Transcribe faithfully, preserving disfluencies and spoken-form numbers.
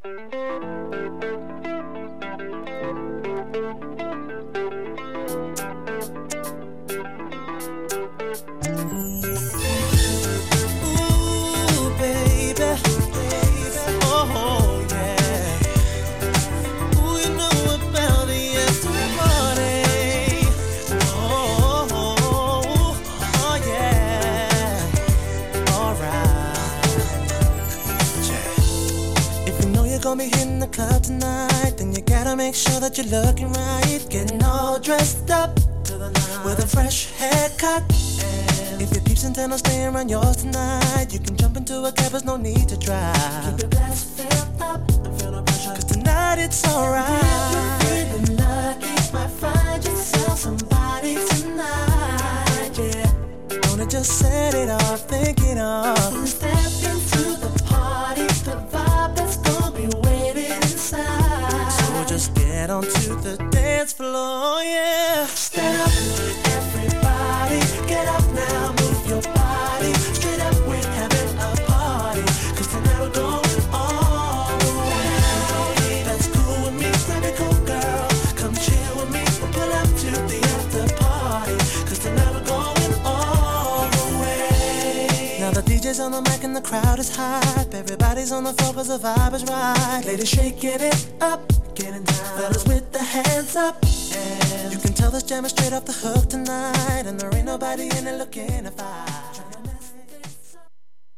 Gonna be hitting the club tonight, then you gotta make sure that you're looking right. Getting all dressed up to the line with a fresh haircut. And if your peeps intend on staying around yours tonight, you can jump into a cab, there's no need to drive. Keep your glass filled up and feel no pressure, cause tonight it's alright. If you're feeling lucky, might find yourself somebody tonight, yeah. Gonna just set it off, think it off. Step into the party, the vibe that's gonna be waiting inside. So just get onto the dance floor, yeah. Stand up, everybody, get up now, move your body. Straight up, we're having a party, cause tonight we're going all the way. That's cool with me, grab your cool girl, come chill with me, we'll pull up to the after party, cause tonight we're going all the way. Now the D J's on the mic and the crowd is hype. Everybody's on the floor cause the vibe is right. Ladies shaking it up, getting down. Fellas with the hands up. And you can tell this jam is straight off the hook tonight, and there ain't nobody in it looking to fight.